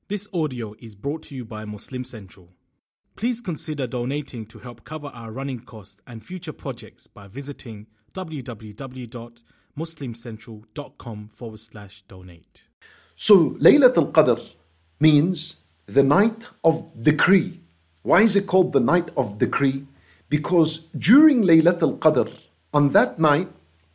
This audio is brought to you by Muslim Central. Please consider donating to help cover our running costs and future projects by visiting www.muslimcentral.com/donate. So Laylatul Qadr means the night of decree. Why is it called the night of decree? Because during Laylatul Qadr, on that night,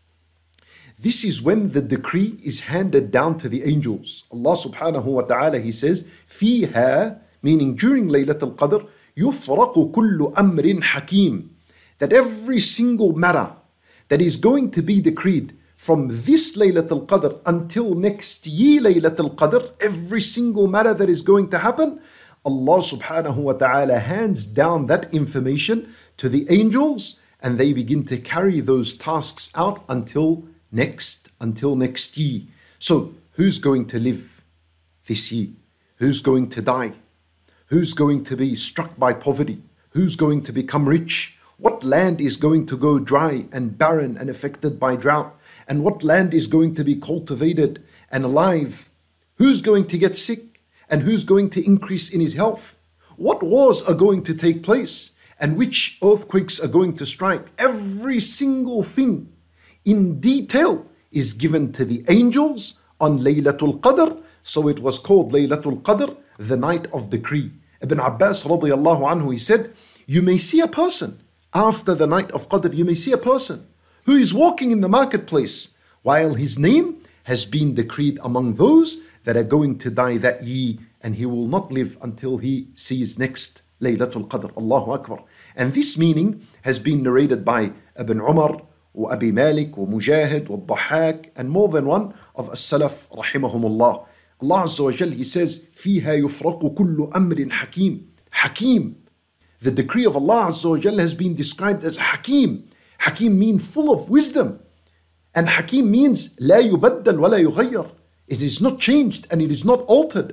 this is when the decree is handed down to the angels. Allah subhanahu wa ta'ala, He says, فِيهَا, meaning during Laylatul Qadr, يُفْرَقُ كُلُّ أَمْرٍ حَكِيمٍ, that every single matter that is going to be decreed from this Laylatul Qadr until next year Laylatul Qadr, every single matter that is going to happen, Allah subhanahu wa ta'ala hands down that information to the angels, and they begin to carry those tasks out until next year. So who's going to live this year? Who's going to die? Who's going to be struck by poverty? Who's going to become rich? What land is going to go dry and barren and affected by drought? And what land is going to be cultivated and alive? Who's going to get sick? And who's going to increase in his health? What wars are going to take place? And which earthquakes are going to strike? Every single thing in detail is given to the angels on Laylatul Qadr. So it was called Laylatul Qadr, the night of decree. Ibn Abbas radiallahu anhu, he said, you may see a person after the night of Qadr, you may see a person who is walking in the marketplace while his name has been decreed among those that are going to die that year, and he will not live until he sees next Laylatul Qadr. Allahu Akbar. And this meaning has been narrated by Ibn Umar, وأبي مالك ومجاهد والضحاك, and more than one of as-salaf rahimahumullah. Allah Azza wa Jal, He says, فيها يفرق كل أمر حكيم. Hakim. The decree of Allah Azza wa Jal has been described as Hakim. Hakim means full of wisdom. And Hakim means لا يبدل ولا يغير. It is not changed and it is not altered.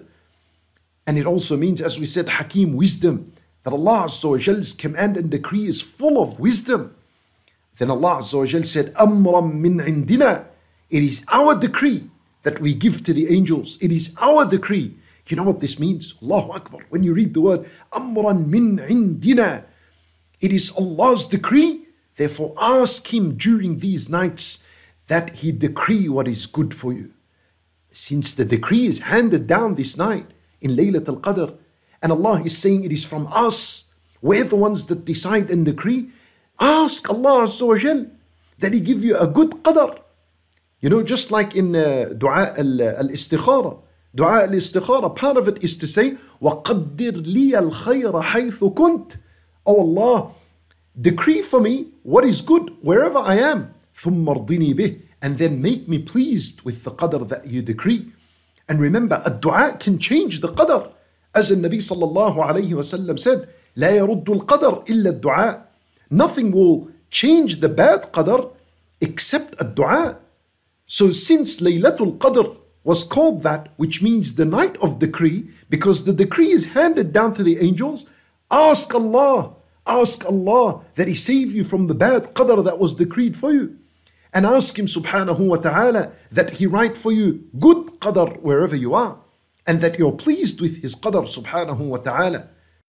And it also means, as we said, Hakim, wisdom. That Allah Azza wa Jal's command and decree is full of wisdom. Then Allah Azza wa Jal said, أَمْرًا مِّنْ عِنْدِنَا. It is our decree that we give to the angels. It is our decree. You know what this means? Allahu Akbar. When you read the word, أَمْرًا مِّنْ عِنْدِنَا, it is Allah's decree. Therefore ask Him during these nights that He decree what is good for you. Since the decree is handed down this night in Laylatul Qadr, and Allah is saying it is from us, we're the ones that decide and decree. Ask Allah Azza wa Jal that He give you a good qadr. You know, just like in dua al-istikhara. Dua al-istikhara, part of it is to say, وَقَدِّرْ لِيَ الْخَيْرَ حَيْثُ كُنْتَ. Oh Allah, decree for me what is good wherever I am. ثُمَّ ارْضِنِي بِهِ. And then make me pleased with the qadr that you decree. And remember, a dua can change the qadr. As the Nabi sallallahu alayhi wa sallam said, لا يرد القدر إلا الدعاء. Nothing will change the bad qadr except a dua. So since Laylatul Qadr was called that, which means the night of decree, because the decree is handed down to the angels, ask Allah that He save you from the bad qadr that was decreed for you. And ask Him subhanahu wa ta'ala that He write for you good qadr wherever you are, and that you're pleased with His qadr subhanahu wa ta'ala.